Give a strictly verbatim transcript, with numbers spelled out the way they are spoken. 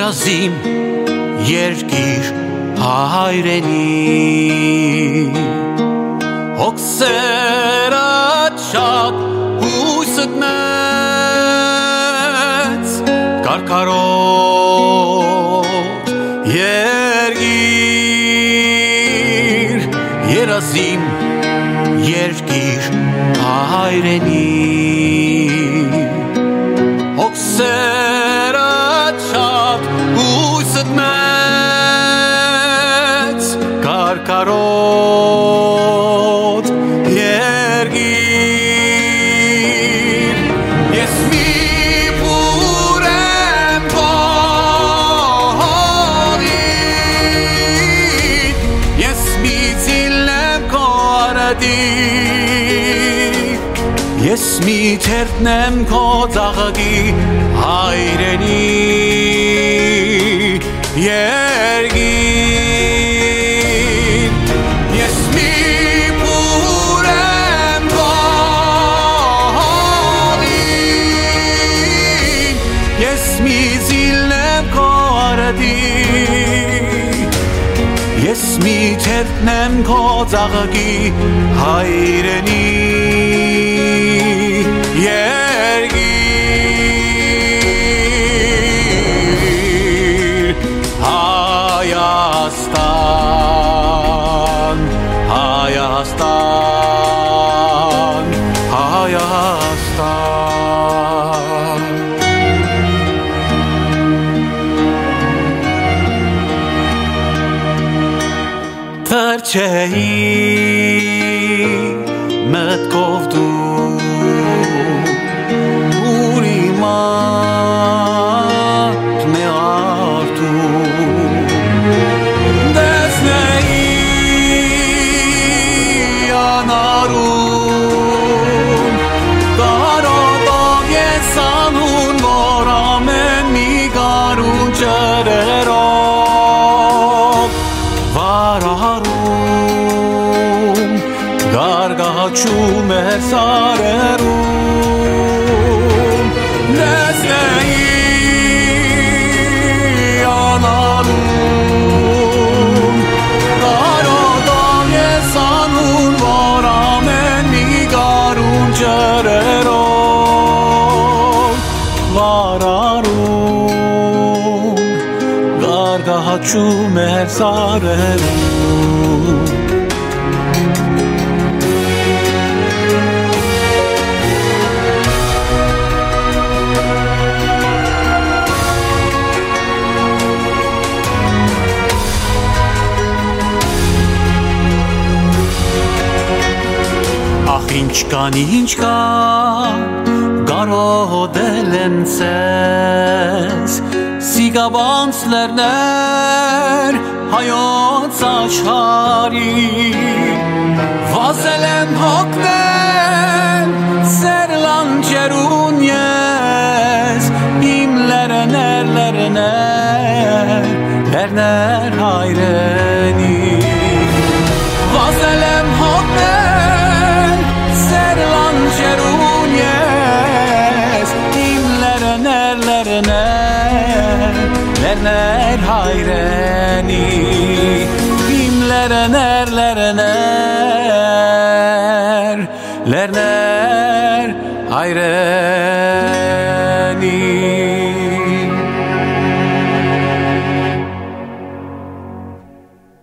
երազիմ երկիր հայրենի հոգսերը շատ հույսդ մեծ կարկարոտ երկիր երազիմ երկիր հայրենի հոգսերը շատ հույսդ մեծ կարկարոտ երկիր ես մի բուրեմ փողին ես մի ծիլեմ քո արադի ես մի թերթնեմ քո ծաղկի հայրենի երկիր ես մի բուրեմ փողին ես մի ծիլեմ քո արադի ես մի թերթնեմ քո ծաղկի հայրենի երկիր Հայաստան Հայաստան Հայաստան Թրջեի մտքով դու Գարգաչում էր սարերում Լեզնեի անալում Կարոտով ես անուն, որ ամեն մի գարուն ջրերով վարարում Գարգաչում էր սարերում Ինչ կան, ինչ կան, գարոդել են ցես Սիգաբանց լերներ հայոց աշխարի Վազել եմ հոգնել սեր լանջերուն ես Իմ լերներ, լերներ, լերներ հայրենի Վազել եմ հոգնել Lancerun yes Im lerner lerner Lerner hayreni Im lerner lerner Lerner hayreni